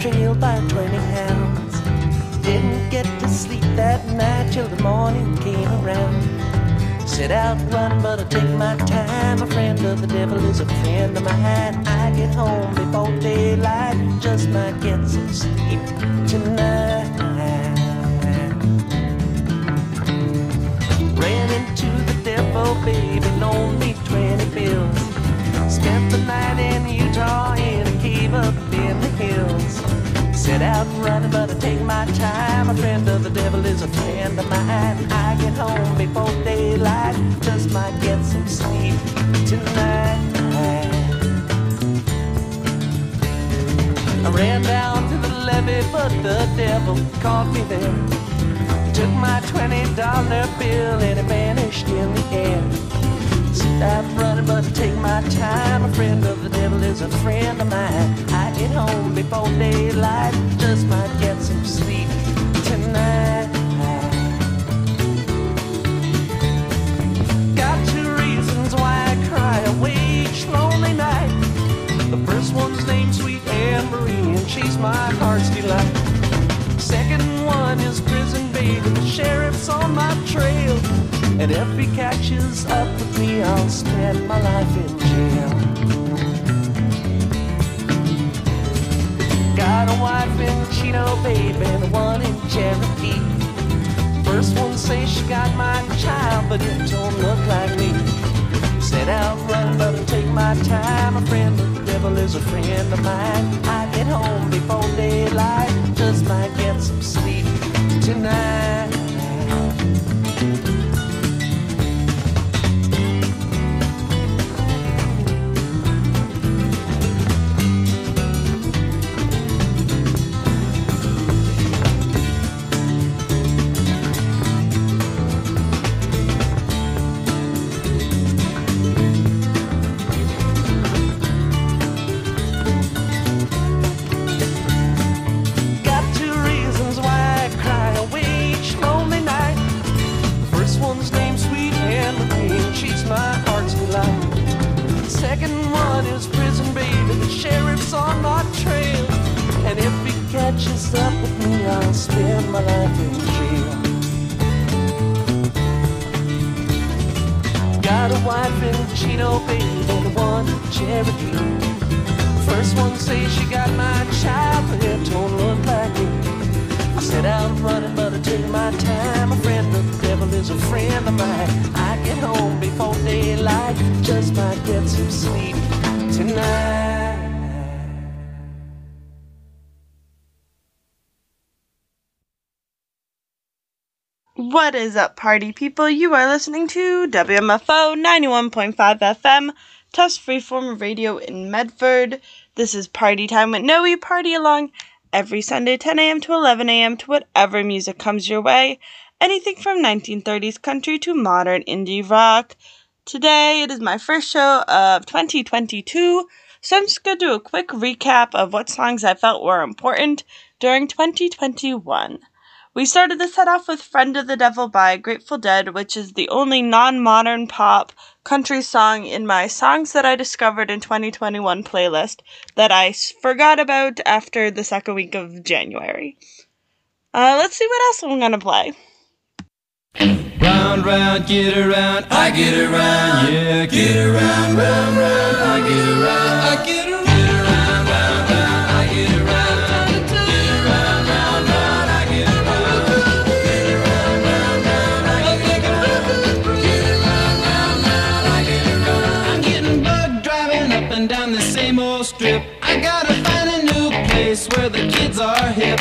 trailed by 20 hounds. Didn't get to sleep that night till the morning came around. Set out running, but I take my time. A friend of the devil is a friend of mine. I get home before daylight, just might get some sleep tonight. Ran into the devil, baby, loaned me 20 bills. Spent the night in Utah in a cave up in the hills. Set out running, but I take my time. A friend of the devil is a friend of mine. I get home before daylight, just might get some sleep tonight. I ran down to the levee, but the devil caught me there. Took my $20 bill and it vanished in the air. Set out running, but I take my time. A friend of the devil is a friend of mine. I get home before daylight, just might get some sleep tonight. Got two reasons why I cry away each lonely night. The first one's named Sweet Anne Marie, and she's my heart's delight. Second one is prison baby, the sheriff's on my trail. And if he catches up with me, I'll spend my life in jail. Got a wife in Chino, baby, and one in Cherokee. First one says she got my child, but it don't look like me. Set out running, but I take my time. A friend of the devil is a friend of mine. I get home before daylight, just might get some sleep tonight. Second one is prison baby, the sheriff's on my trail. And if he catches up with me, I'll spend my life in jail. Got a wife in Chino, baby, and one in Cherokee. First one says she got my child, but it don't look like me. I set out running, but I take my time. A friend of the devil is a friend of mine. I get home before daylight, just might get some sleep tonight. What is up, party people? You are listening to WMFO 91.5 FM, Tufts Freeform Radio in Medford. This is Party Time with Noe. Party along every Sunday, 10 a.m. to 11 a.m. to whatever music comes your way. Anything from 1930s country to modern indie rock. Today, it is my first show of 2022, so I'm just going to do a quick recap of what songs I felt were important during 2021. We started the set off with Friend of the Devil by Grateful Dead, which is the only non-modern pop country song in my Songs That I Discovered in 2021 playlist that I forgot about after the second week of January. Let's see what else I'm going to play. Round, round, get around, I get around, yeah, get around, round, round, I get around, I get around, round, round, I get around, get around, round, round, I get around, get around, round, round, I get around, get around, round, round, I get around. I'm getting bugged driving up and down the same old strip. I gotta find a new place where the kids are hip.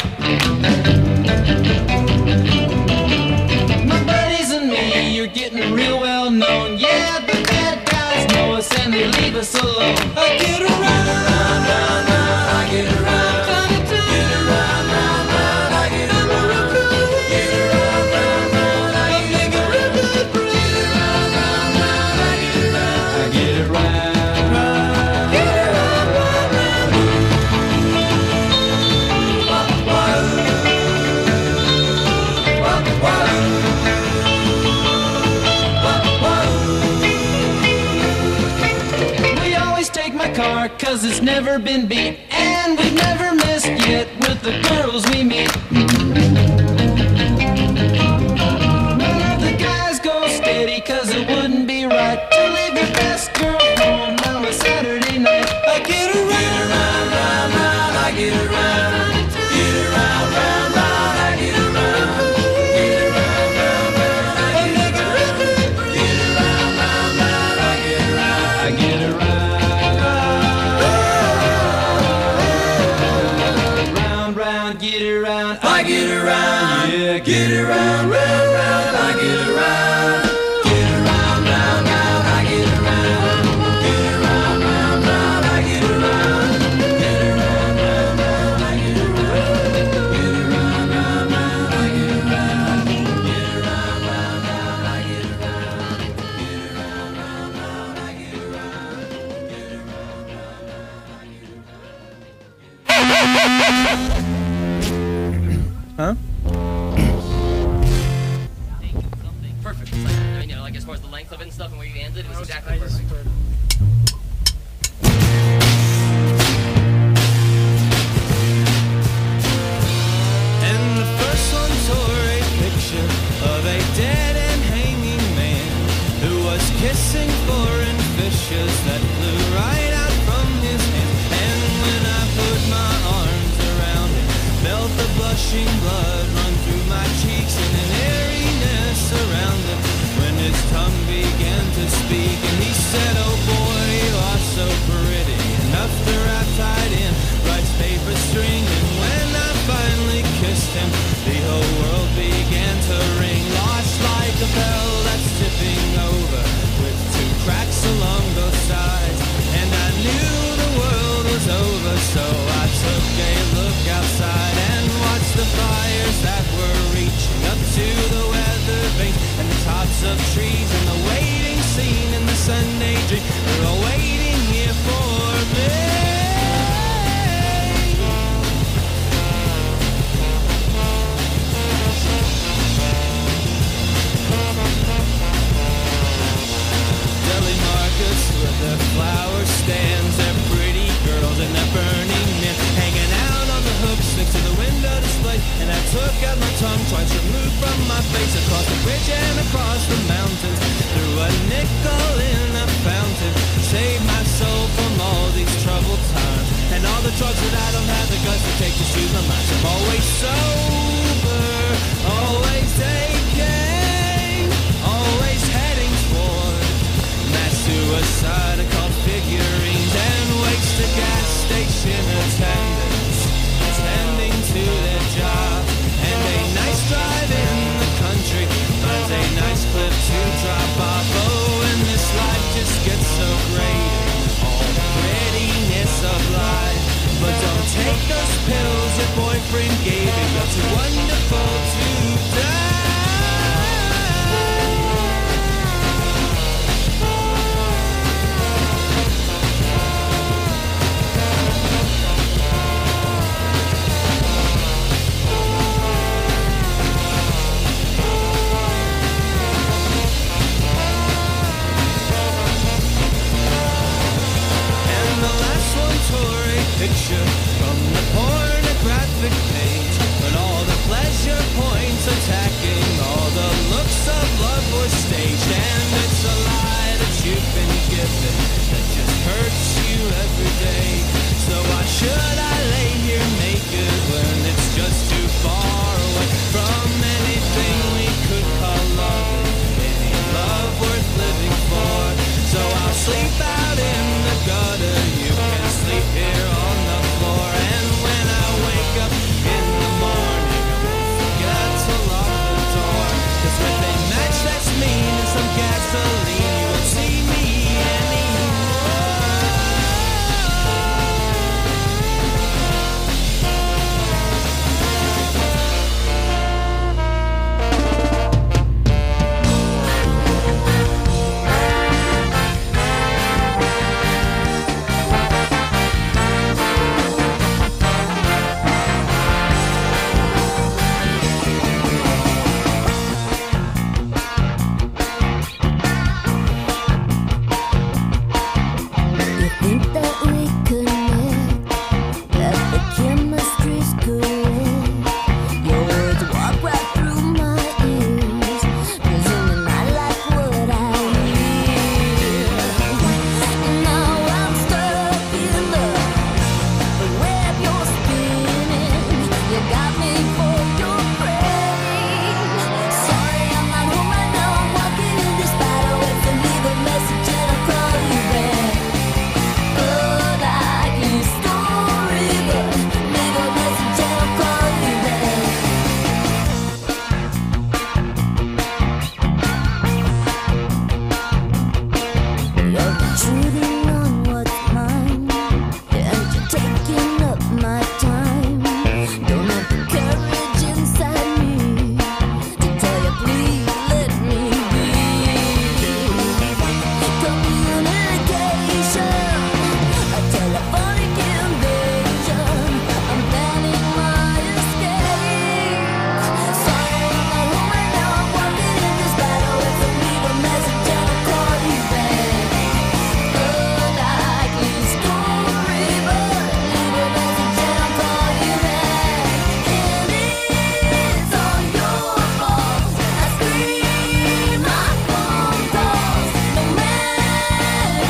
You're getting real well known. Yeah, the bad guys know us and they leave us alone. I get around, round, round, round, I get around, get around, round, round, I get around, get around, round, round, I get around, get around, round, round, I get around, I get around, get around, round, round, mark, cause it's never been beat. And we've never missed yet with the girls we meet. None of the guys go steady, cause it wouldn't be right to leave your best girl home on a Saturday night. I get around, round, round, round, I get around. Get around, round, round, I get around. Get around, round, round, I get around. Get around, round, round, I get around. I get around. Round, round, get around. I get around. Yeah, get around, round, round, I get around. Get around, round, round, I get around. Get around, round, round, I get around. Get around, round, round, I get around. Get around, round, round, I get around. Get around, round, round, I get around. Get around, round, round, I get around. Get around, round, round, I get around. Huh? Perfect. It's like, I mean, you know, like as far as the length of it and stuff and where you ended, it was exactly perfect. And the first one tore a picture of a dead and hanging man who was kissing foreign fishes that flew right out from his hands. And when I put my arms around him, felt the blushing blood run through my cheeks and an airiness around him. When his tongue began to speak and he said, "Oh boy, you are so pretty, enough to wrap tied in rice paper string." And when I finally kissed him, the whole world began to ring, lost like a bell that's tipping over with two cracks along both sides. And I knew the world was over, so I took a look outside and watched the fires that were reaching up to the weather vanes and the tops of trees and the waiting scene in the Sunday dream. They're all waiting here for me. Deli markets with their flower stands, their pretty girls and their burning men hanging out on the hooks next to the window display. And I took out my tongue, tried to move from my face across the bridge and across the mountains. Threw a nickel in a fountain, saved my soul from all these troubled times and all the drugs that I don't have the guts to take to soothe my mind. I'm always sober, always taking, always heading toward mass suicide called figurines and wasted gas station attendants attending to their job. And a nice drive in the country finds a nice clip to drop off. Oh, and this life just gets so great, all the prettiness of life. But don't take those pills your boyfriend gave you, you're too wonderful to die. Picture from the pornographic page, when all the pleasure points attacking all the looks of love were staged. And it's a lie that you've been given that just hurts you every day. So why should I lay here naked when it's just too far away from anything we could call love, any love worth living for? So I'll sleep out in the gutter, you can sleep here on the floor. And when I wake up in the morning, I won't forget to lock the door. 'Cause with a match that's mean and some gasoline, you won't see me anymore. Intruding on what's mine, and you're taking up my time. Don't have the courage inside me to tell you, please let me be. Communication, a telephonic invasion. I'm planning my escape. Sorry, I'm not home right now. I'm walking in this battle. If I leave a message, and I'll call you back. Unlikely story, but leave a message and I'll call you back. And it's all your fault. I scream my phone calls. No matter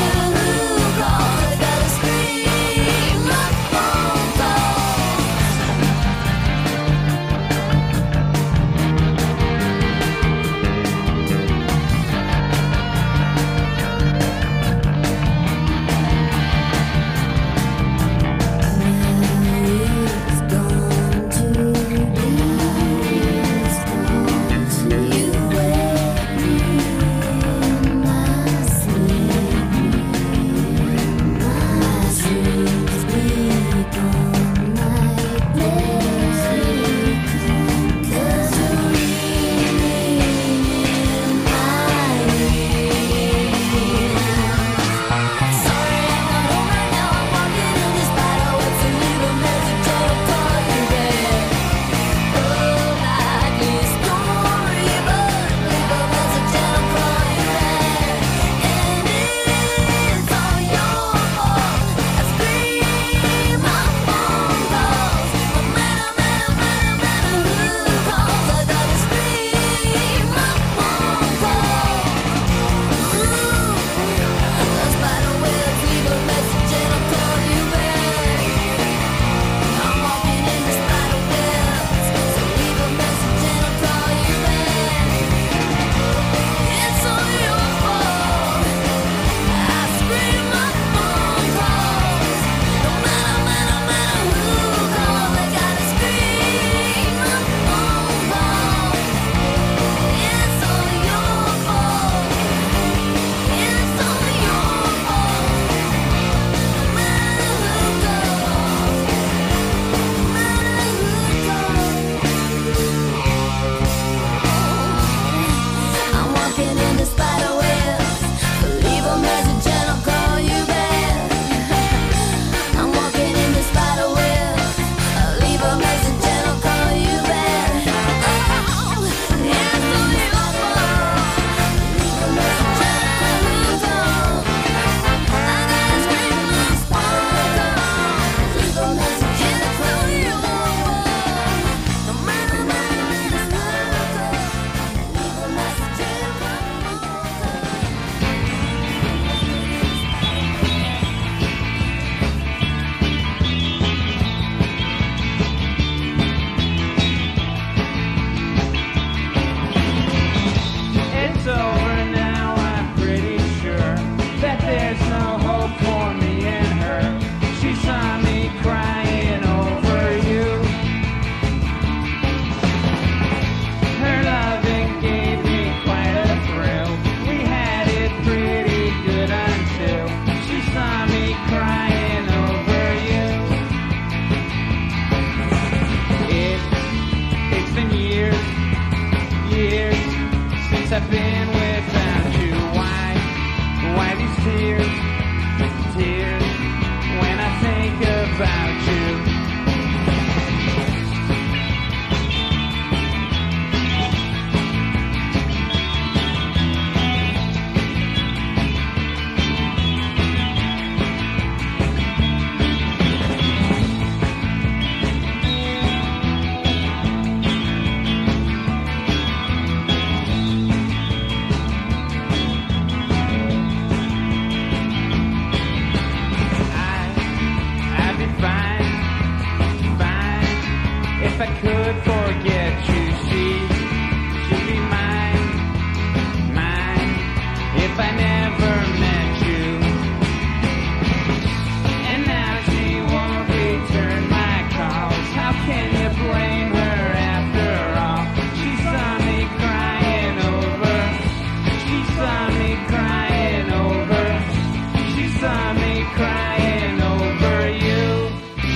find me crying over you.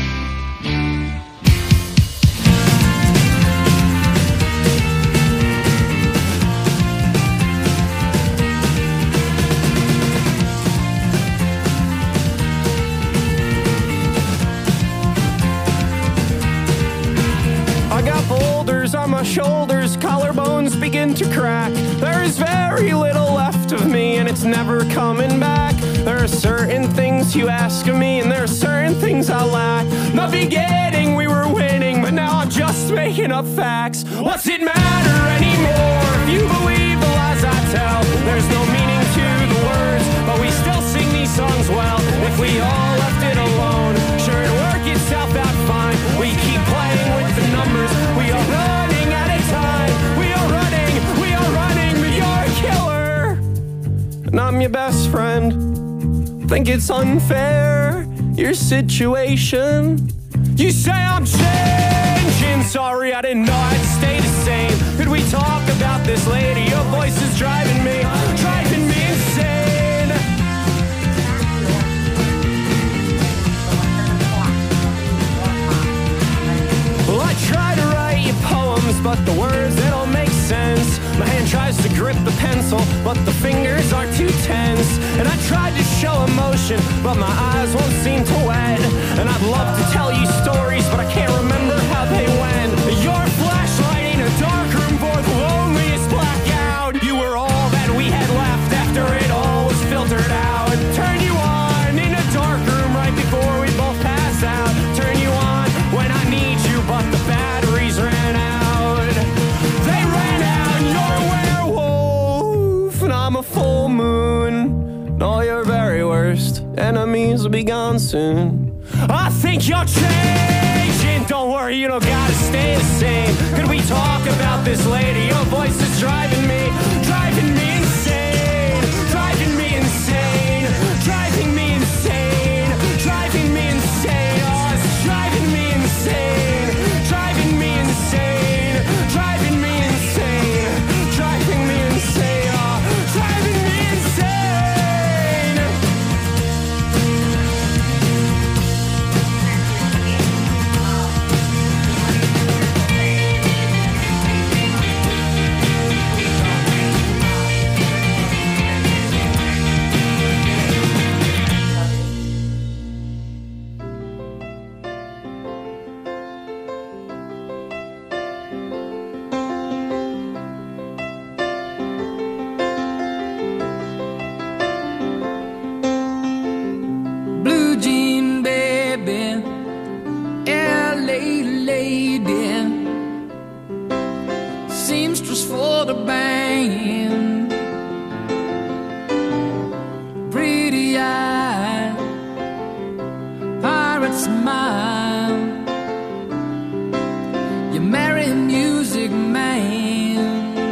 I got boulders on my shoulders, collarbones begin to crack. There is very little left of me, and it's never coming back. There are certain things you ask of me, and there are certain things I lack. The beginning we were winning, but now I'm just making up facts. What's it matter anymore if you believe the lies I tell? There's no meaning to the words, but we still sing these songs well. If we all left it alone, sure it'd work itself out fine. We keep playing with the numbers. We are running out of time. We are running, but you're a killer. And I'm your best friend. Think it's unfair, your situation. You say I'm changing. Sorry, I didn't know I'd stay the same. Could we talk about this later? Your voice is driving me insane. Well, I try to write you poems, but the words, they don't make sense. My hand tries to grip the pencil, but the fingers are too tense. And I tried to show emotion, but my eyes won't seem to wet. And I'd love to tell you stories, but I can't remember how they went. Your flashlight in a dark room for the loneliest blackout. You were all that we had left after it all was filtered out. Turn you on in a dark room right before we both pass out. Turn you on when I need you, but the batteries ran out. They ran out, you're a werewolf, and I'm a full moon. And all your very worst enemies will be gone soon. I think you're changing. Don't worry, you don't gotta stay the same. Could we talk about this later? Your voice is driving me insane. Driving me insane. Driving me insane. Driving me insane. Oh, it's driving me insane. Driving me insane. Driving me insane. Driving me insane. Oh, driving me insane. Blue jean baby, LA lady, seamstress for the band, pretty eye, pirate smile. You marry a music man,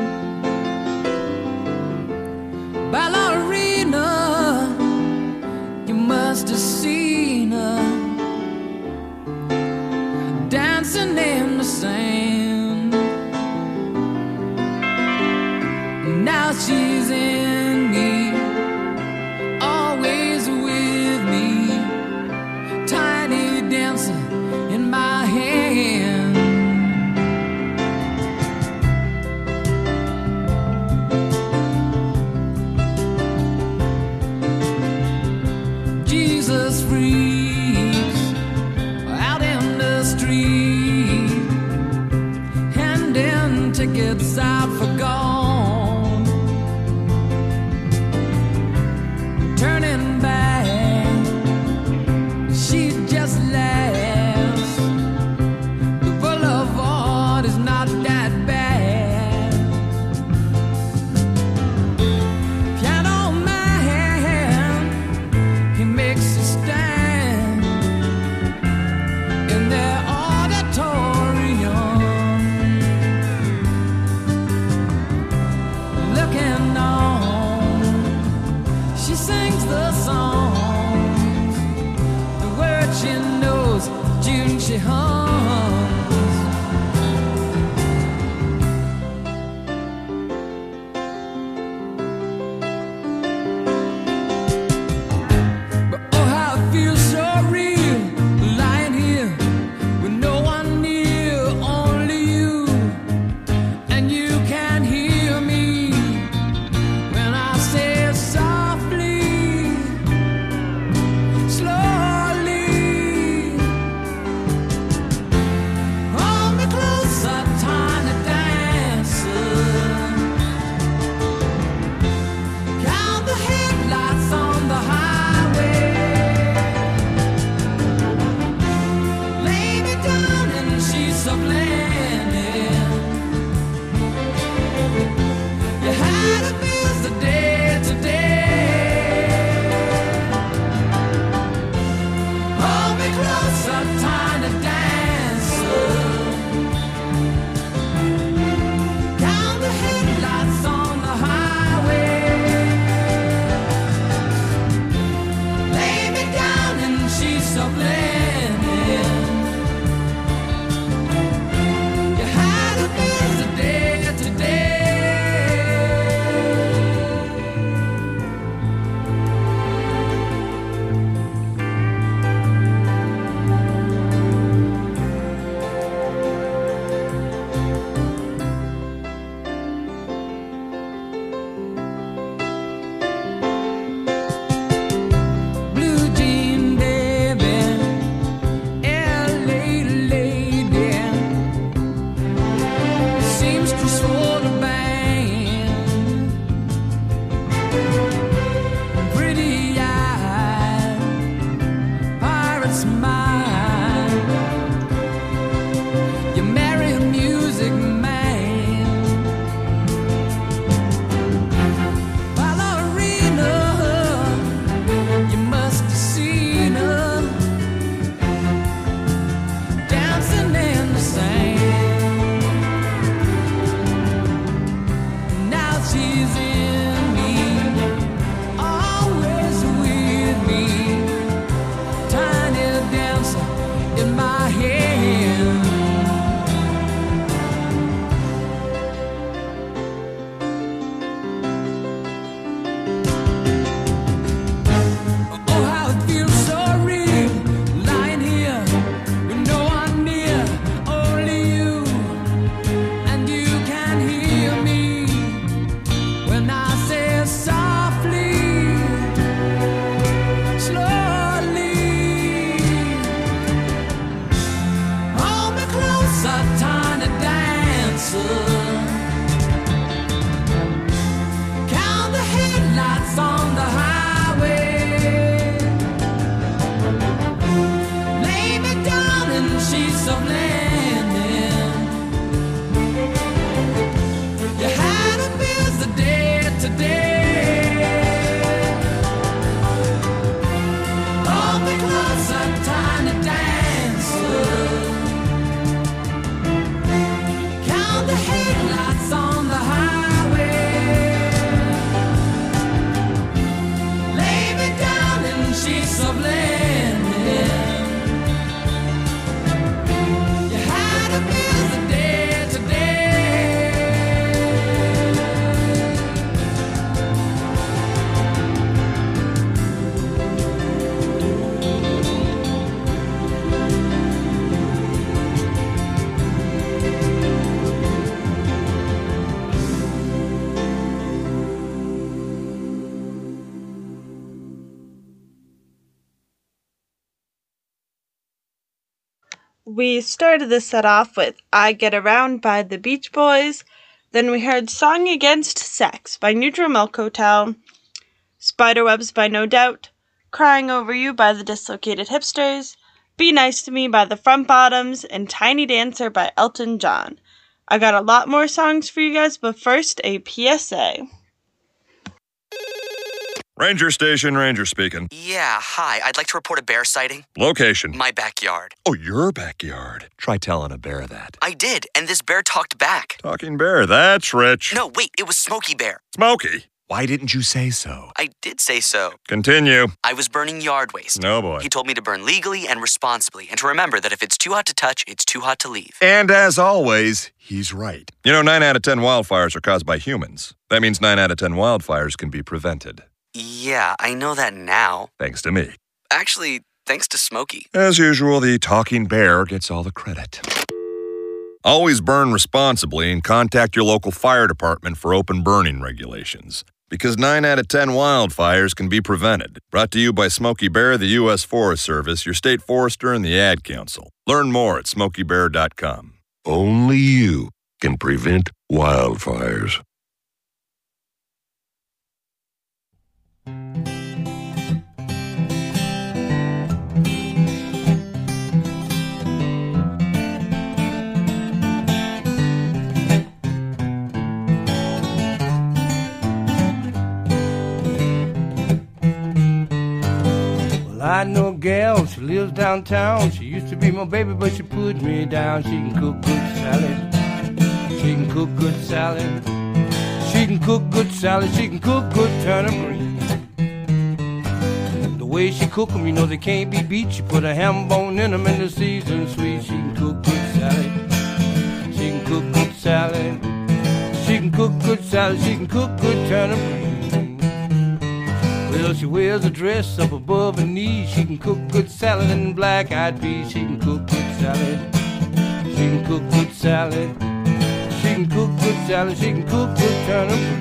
ballerina. You must have seen her dancing in the sand. Now she's in me, always with me, tiny dancer in my hand. Jesus freaks out in the street, handing tickets out for gone, turning back, she just laughs. The boulevard is not that bad. Piano man, he makes a stand. sheets of linen. You had a busy day today. Blue jean baby, LA lady, seamstress for the band, pretty eyed, pirate smile. You marry a music man, ballerina. You must have seen her dancing in the sand. Now she's in me, always with me, tiny dancer in my hand. Oh, how it feels so real, lying here with no one near, only you, and you can hear me when I say softly, slowly. Hold me closer, tiny dancer. Count the headlights on the highway. Lay me down in sheets of linen. You had a busy day today. Hold me closer, tiny dancer. Count the headlights on the highway. Lay me down in sheets of linen. You had a busy day today. We started this set off with I Get Around by the Beach Boys. Then we heard Song Against Sex by Neutral Milk Hotel, Spiderwebs by No Doubt, Crying Over You by the Dislocated Hipsters, Be Nice to Me by the Front Bottoms, and Tiny Dancer by Elton John. I got a lot more songs for you guys, but first a PSA. Ranger Station, Ranger speaking. Yeah, hi. I'd like to report a bear sighting. Location. My backyard. Oh, your backyard. Try telling a bear that. I did, and this bear talked back. Talking bear, that's rich. No, wait, it was Smokey Bear. Smokey. Why didn't you say so? I did say so. Continue. I was burning yard waste. No, boy. He told me to burn legally and responsibly, and to remember that if it's too hot to touch, it's too hot to leave. And as always, he's right. You know, 9 out of 10 wildfires are caused by humans. That means 9 out of 10 wildfires can be prevented. Yeah, I know that now. Thanks to me. Actually, thanks to Smokey. As usual, the talking bear gets all the credit. Always burn responsibly and contact your local fire department for open burning regulations. Because 9 out of 10 wildfires can be prevented. Brought to you by Smokey Bear, the U.S. Forest Service, your state forester, and the Ad Council. Learn more at smokeybear.com. Only you can prevent wildfires. I know a gal, she lives downtown. She used to be my baby, but she put me down. She can cook good salad. She can cook good salad. She can cook good salad. She can cook good turnip greens. The way she cook 'em, you know they can't be beat. She put a ham bone in 'em and the seasoned sweet. She can cook good salad. She can cook good salad. She can cook good salad. She can cook good turnip greens. Well, she wears a dress up above her knees. She can cook good salad and black-eyed peas. She can cook good salad. She can cook good salad. She can cook good salad. She can cook good turnip greens.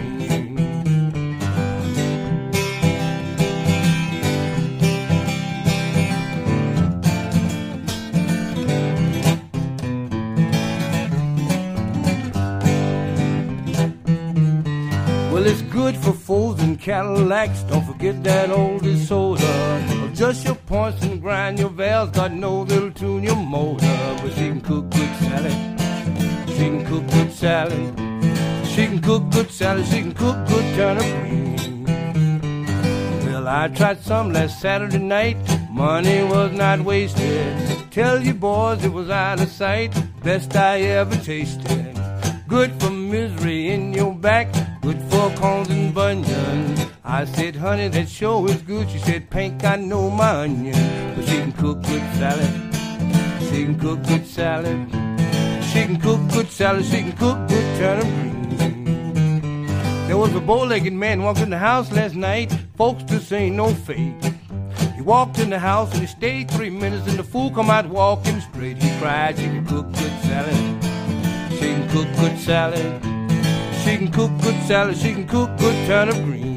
Well, it's good for Fords and Cadillacs. Don't forget that oldie soda. Adjust your points and grind your valves. God knows it'll tune your motor. But she can cook good salad. She can cook good salad. She can cook good salad. She can cook good turnip greens. Well, I tried some last Saturday night. Money was not wasted. Tell you boys it was out of sight. Best I ever tasted. Good for misery in your back. Good for corns and bunions. I said, honey, that sure is good. She said, Pink, I know my onion. But she can cook good salad. She can cook good salad. She can cook good salad. She can cook good turnip greens. There was a bow-legged man walked in the house last night. Folks, this ain't no fake. He walked in the house and he stayed 3 minutes and the fool come out walking straight. He cried, she can cook good salad. She can cook good salad. She can cook good salad. She can cook good turnip greens.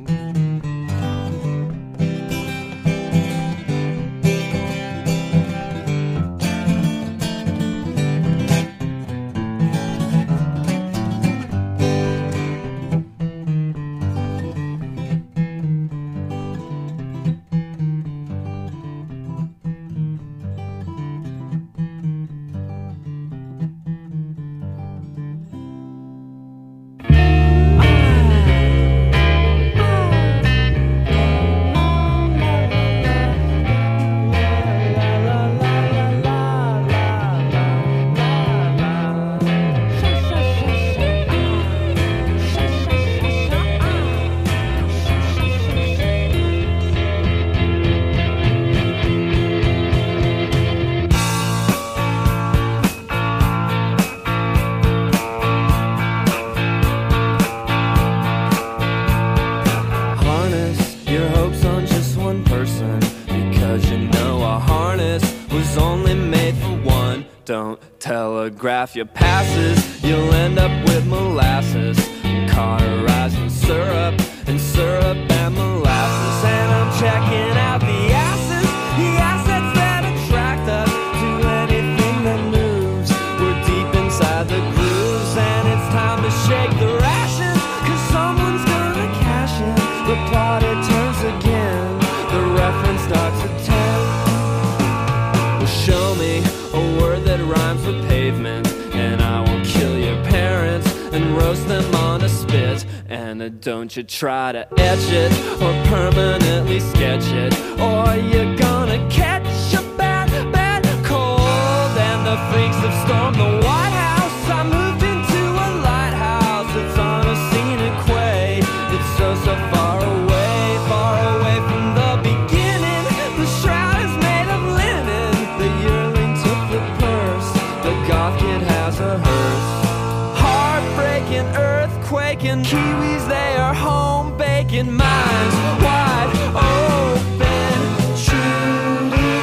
Don't telegraph your passes, you'll end up with molasses, cauterized in syrup, and molasses. And I'm checking out the assets that attract us to anything that moves. We're deep inside the grooves, and it's time to shake the rations, 'cause someone's gonna cash in. The plot, it turns again, the reference starts at 10. Well, show me a word that rhymes with pavement, and I will kill your parents and roast them on a spit. And don't you try to etch it or permanently sketch it, or you're gonna catch a bad cold. And the freaks have stormed the White House. I moved into a lighthouse. It's on a scenic way. It's so far away from the beginning. The shroud is made of linen. The yearling took the purse. The goth kid has a hearse. Heartbreaking, earthquaking Kiwis, they are home baking. Minds wide open, truly.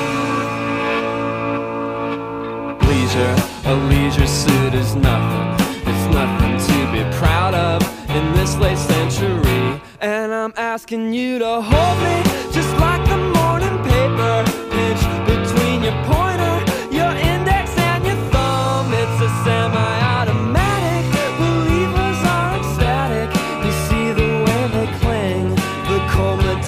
Leisure, a leisure suit is nothing. It's nothing to be proud of in this late century. And I'm asking you to hold me just like the morning paper. Pinch between your pointer, your index and your thumb. It's a semi-automatic. Believers are ecstatic. You see the way they cling. The cold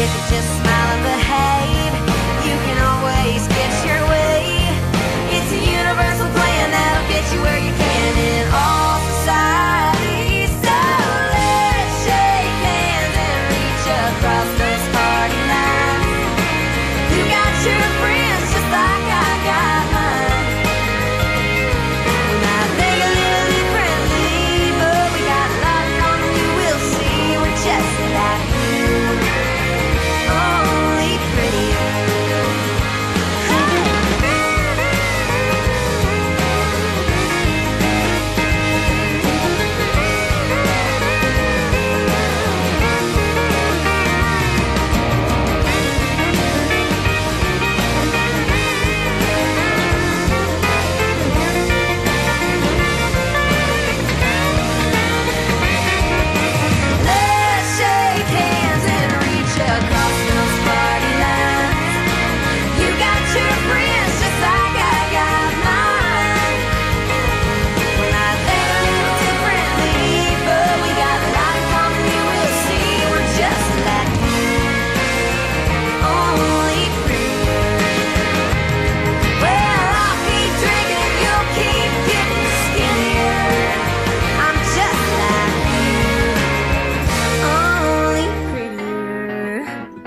If you just smile and behave, you can always get your way. It's a universal plan that'll get you where you can in all society. So let's shake hands and reach across those party lines. You got your friends just like I got mine. We might think a little differently, but we got a lot in common. You will see we're just like you, only prettier. Let's shake hands and reach across those party lines. You got your friends just like I got mine. We might think a little differently, but we got a lot in common. You will see we're just like you, only prettier. Well, I'll keep drinking and you'll keep getting skinnier. I'm just like you, only prettier.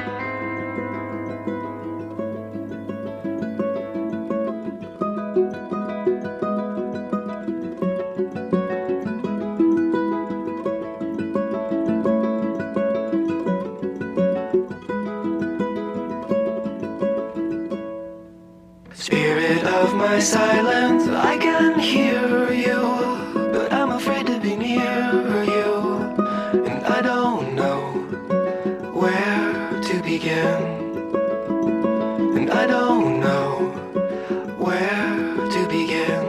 Spirit of my silence, I can hear you, but I'm afraid to be near you, and I don't know where to begin, and I don't know where to begin.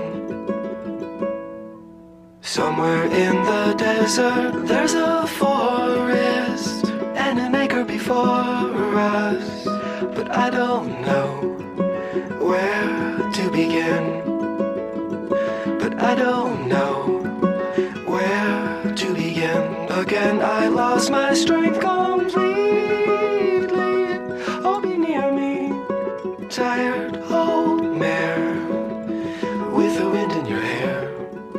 Somewhere in the desert, there's a forest and an acre before us, but I don't know where to begin, but I don't know where to begin. Again, I lost my strength completely. Oh, be near me, tired old mare with the wind in your hair.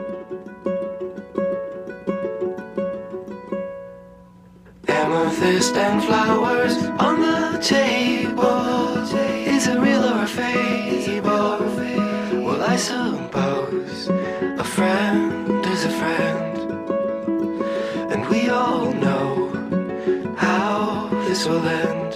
Amethyst and flowers on the table. Is it real or a fable? Well, I suppose a friend is a friend, and we all know how this will end.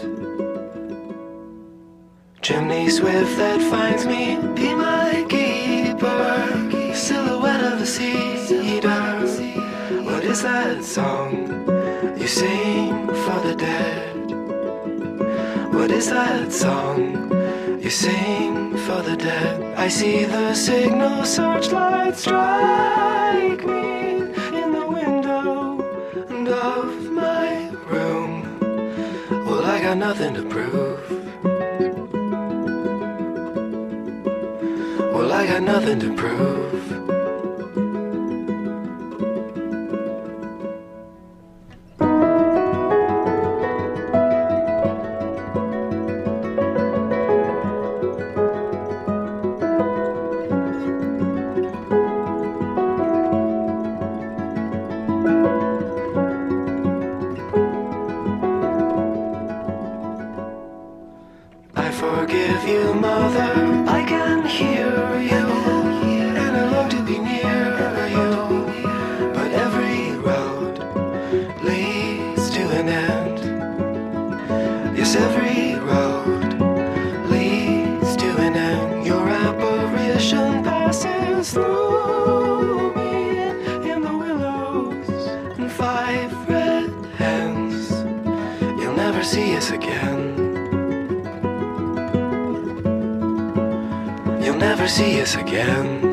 Chimney swift that finds me, be my keeper. Silhouette of a cedar. What is that song you sing for the dead? What is that song you sing for the dead? I see the signal searchlight strike me in the window of my room. Well, I got nothing to prove. Well, I got nothing to prove. Forgive you, mother, I can hear you, and I long to be near you, but every road leads to an end. Yes, every road leads to an end. Your apparition passes through me in the willows and 5 red hens. You'll never see us again. You'll never see us again.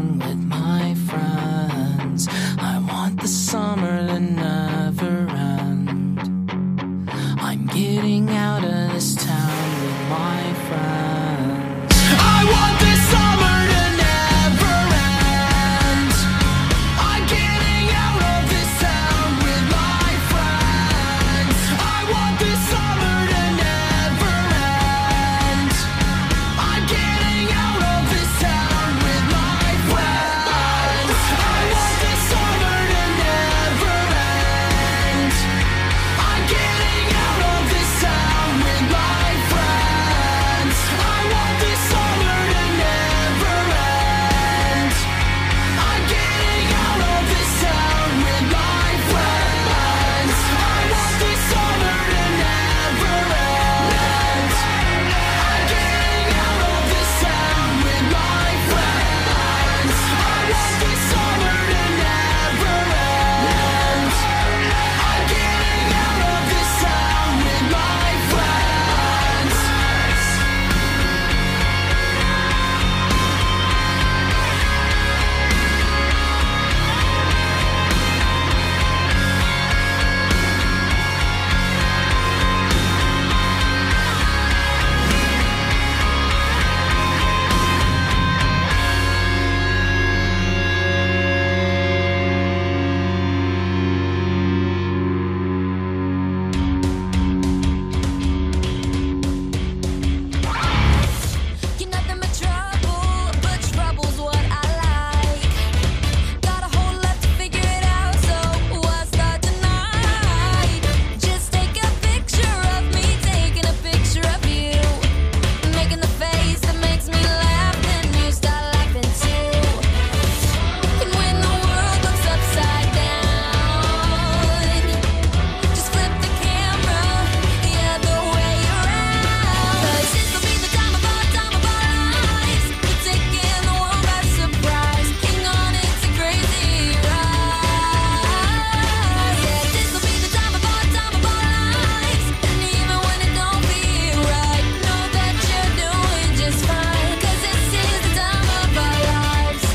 town with my friends. I want the summer to never end. I'm getting out of this town with my friends. I want this summer to never end. I'm getting out of this town with my friends. I want this summer to never end. I'm getting out of this town with my friends. I want this summer to never end. I'm getting out of this town with my friends. I want this summer to never end. I'm getting out of this town with my friends. I want this summer to never end. I'm getting out of this town with my friends. I want this summer to never end. I'm getting out of this town with my friends. You're nothing but trouble, but trouble's what I like. Got a whole lot to figure it out, so I start tonight. Just take a picture of me, taking a picture of you, making the face that makes me laugh, then you start laughing too. And when the world looks upside down, just flip the camera the other way around. 'Cause this'll be the time of our lives. We're taking the world by surprise. Hang on, it's a crazy ride. Yeah, this'll be the time of our lives. And even when it don't feel right, know that you're doing just fine. 'Cause this is the time of our lives.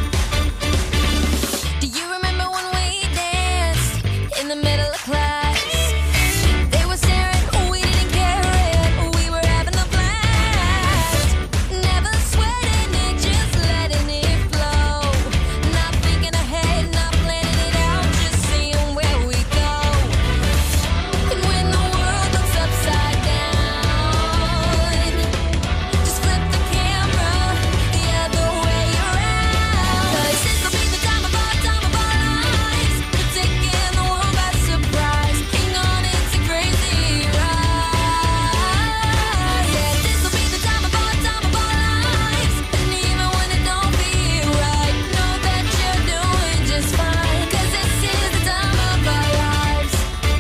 Do you remember when we danced in the middle of class? They were staring, we didn't care it. We were having a blast. Never sweating it, just letting it flow. Not thinking ahead, not planning it out, just seeing where we go. And when the world looks upside down, just flip the camera the other way around. 'Cause this'll be the time of our lives. We're taking the world by surprise. Hang on, it's a crazy ride. Yeah, this'll be the time of our lives. And even when it don't feel right, know that you're doing just fine. 'Cause this is the time of our lives.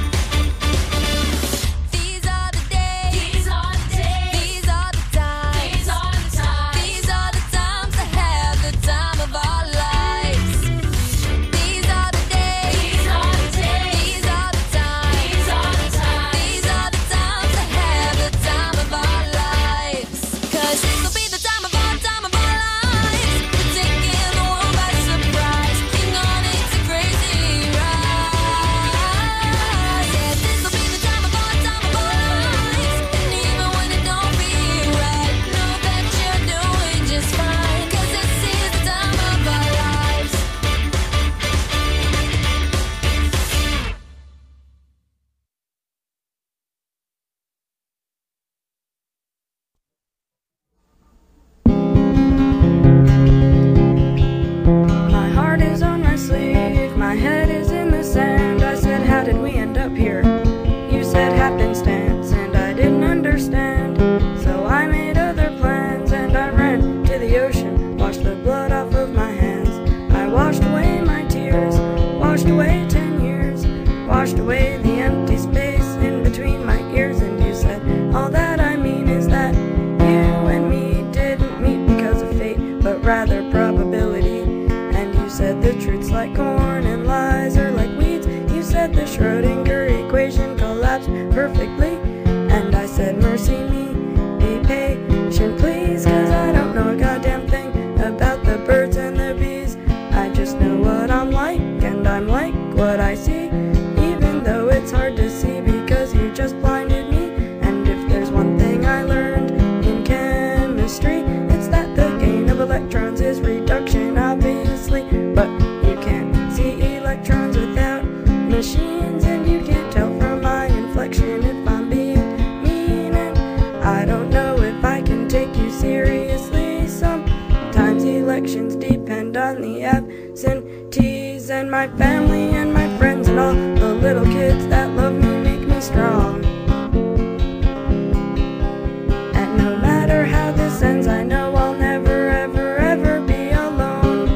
These are the days. These are the days. These are the times. These are the times. These are the times to have the time of our lives. These are the days. These are the days. These are the times. These are the times. These are the times to have the time of our lives. 'Cause this'll be the time of our lives. We're taking the world by surprise. Hang on, it's a crazy ride. Yeah, this'll be the time of our lives. And even when it don't feel right, know that you're doing just fine. 'Cause this is the time of our lives. My heart is on my sleeve, my head is in the sand. I said, how did we end up here? You said happenstance, and I didn't understand. So I made other plans, and I ran to the ocean, washed the blood off of my hands. I washed away my tears, washed away 10 years, washed away the empty space in between my ears. And you said, all that I mean is that you and me didn't meet because of fate, but rather probability. And you said the truth's like corn and lies are like weeds. You said the Schrodinger equation collapsed perfectly. And I said, mercy me, be patient please, 'cause I don't know a goddamn thing about the birds and the bees. what I see, even though it's hard to see because you just blinded me. And if there's one thing I learned in chemistry, it's that the gain of electrons is reduction, obviously. But you can't see electrons without machines, and you can't tell from my inflection if I'm being mean. And I don't know if I can take you seriously. Sometimes elections depend on the absentees, and my family and my friends and all the little kids that love me make me strong. And no matter how this ends, I know I'll never, ever, ever be alone.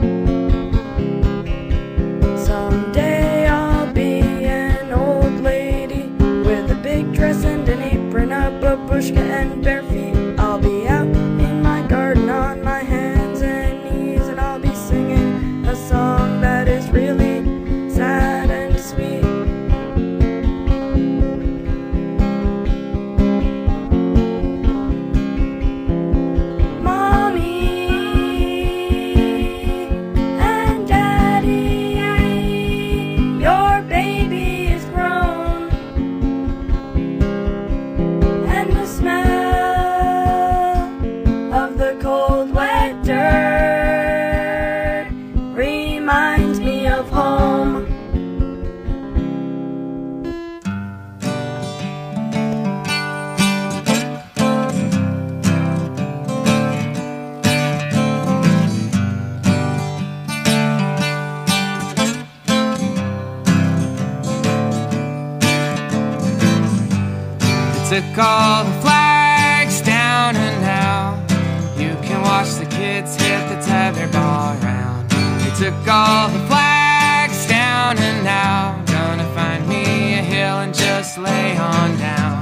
Someday I'll be an old lady with a big dress and an apron, a babushka and bare feet. I'll be out in my garden on my hands and knees, and I'll be singing a song that is really sad and sweet. Mommy and Daddy, your baby is grown, and the smell of the cold wet dirt reminds me of home. They took all the flags down, and now you can watch the kids hit the tetherball round. They took all the flags down, and now gonna find me a hill and just lay on down.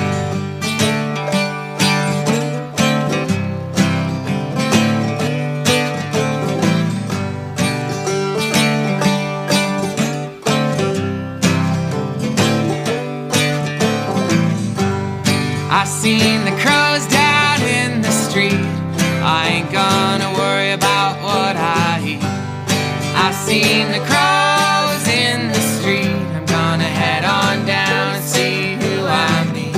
I seen the crows down in the street. I ain't gonna worry about what I eat. I seen the crows in the street. I'm gonna head on down and see who I meet.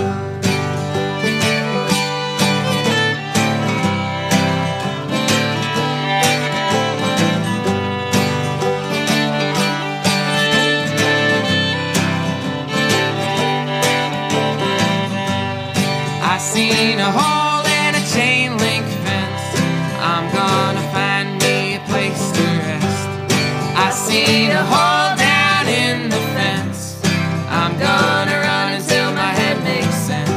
I seen a hole in a chain link fence. I'm gonna find me a place to rest. I seen a hole down in the fence. I'm gonna run until my head makes sense.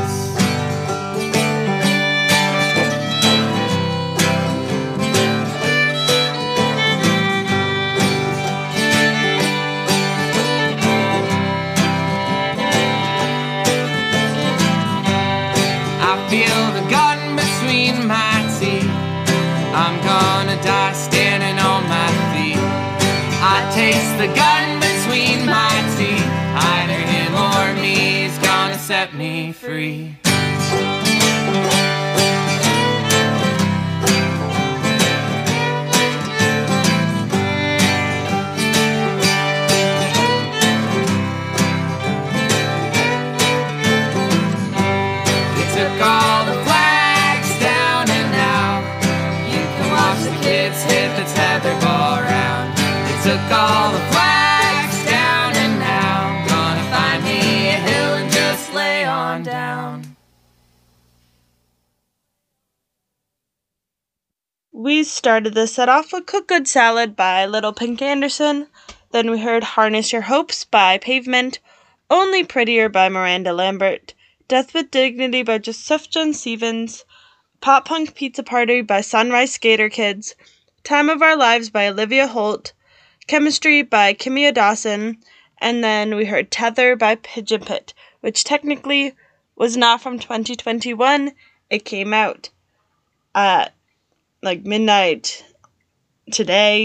I feel the gun between my teeth. I'm gonna die standing on my feet. I taste the gun between my teeth. Either him or me is gonna set me free. They took all the flags down, and now you can watch the kids hit the tetherball round. They took all the flags down, and now I'm gonna find me a hill and just lay on down. We started the set off with Cook Good Salad by Little Pink Anderson. Then we heard Harness Your Hopes by Pavement, Only Prettier by Miranda Lambert, Death with Dignity by Joseph John Stevens, Pop Punk Pizza Party by Sunrise Skater Kids, Time of Our Lives by Olivia Holt, Chemistry by Kimia Dawson, and then we heard Tether by Pigeon Pit, which technically was not from 2021. It came out at like midnight today,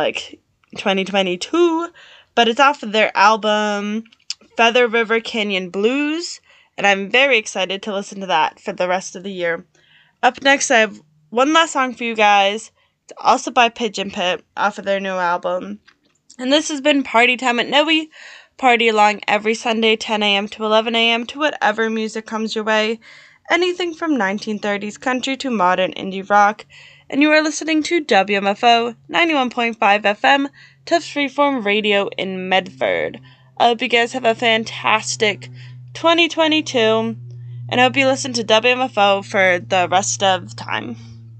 2022, but it's off of their album Feather River Canyon Blues, and I'm very excited to listen to that for the rest of the year. Up next, I have one last song for you guys. It's also by Pigeon Pit off of their new album, And this has been Party Time at Noe. Party along every Sunday, 10 a.m. to 11 a.m. to whatever music comes your way. Anything from 1930s country to modern indie rock. And you are listening to WMFO 91.5 FM, Tufts Freeform Radio in Medford. I hope you guys have a fantastic 2022, and I hope you listen to WMFO for the rest of the time.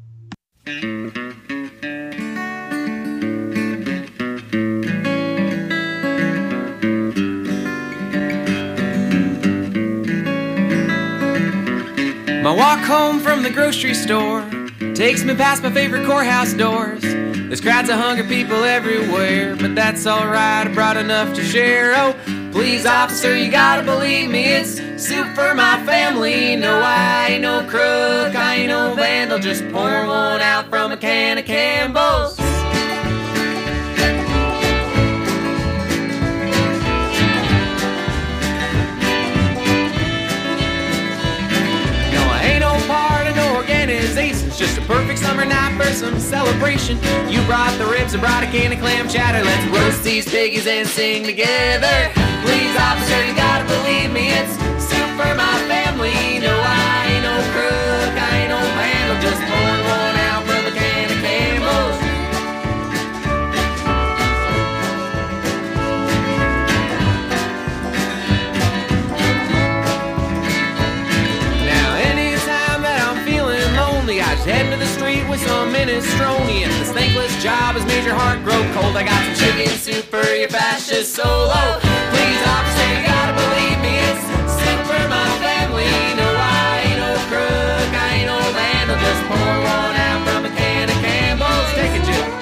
My walk home from the grocery store takes me past my favorite courthouse doors. There's crowds of hungry people everywhere, but that's alright, I brought enough to share. Oh, please officer, you gotta believe me, it's soup for my family. No, I ain't no crook, I ain't no vandal, just pour one out from a can of Campbell's. It's just a perfect summer night for some celebration. You brought the ribs and brought a can of clam chowder. Let's roast these piggies and sing together. Please, officer, you gotta believe me, it's soup for my family. No, I ain't no crook, I ain't no vandal, just pouring one out from a can of Campbell's. Heading to the street with some minestrone, and this thankless job has made your heart grow cold. I got some chicken soup for your fascist solo. Please, officer, you gotta believe me, it's soup for my family. No, I ain't no crook, I ain't no vandal, just pour one out from a can of Campbell's. Take it, Jim.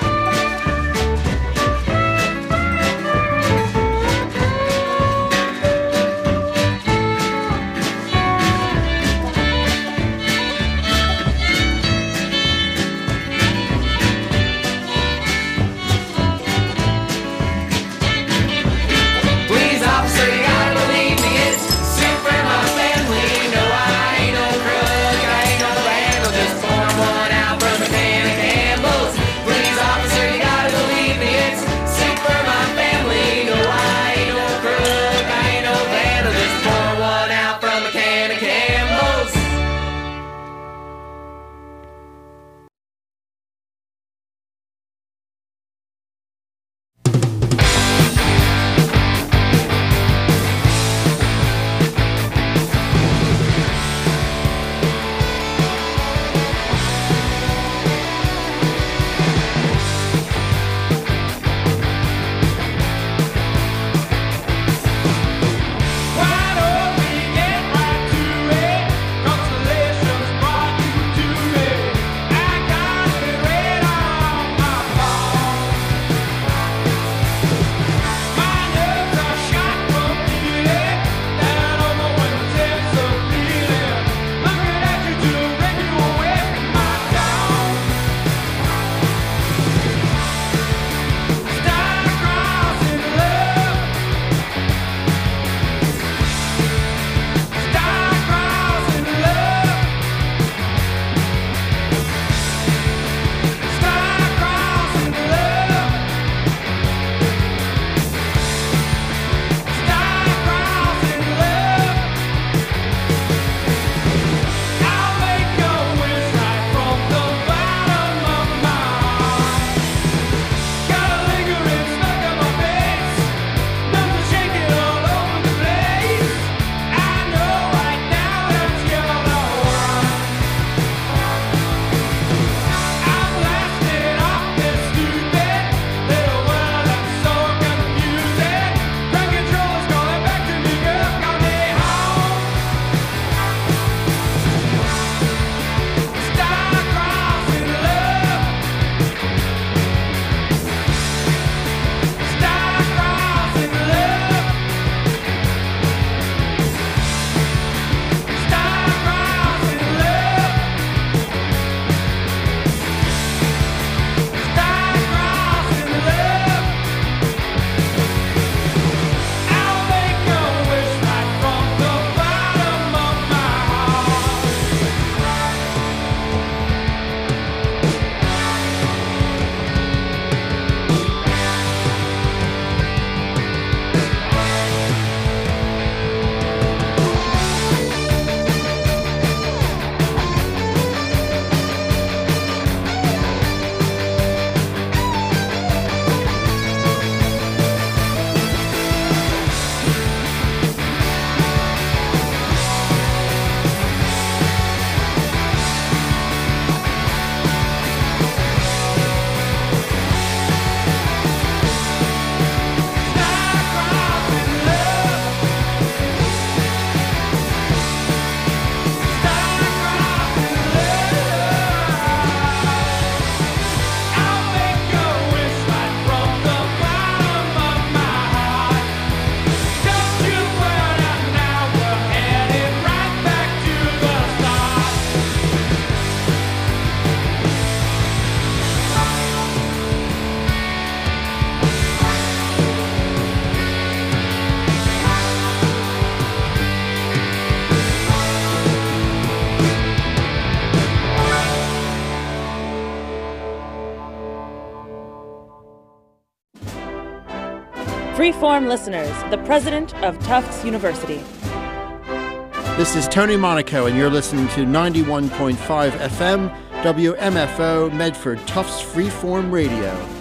Freeform listeners, the president of Tufts University. This is Tony Monaco, and you're listening to 91.5 FM, WMFO, Medford Tufts Freeform Radio.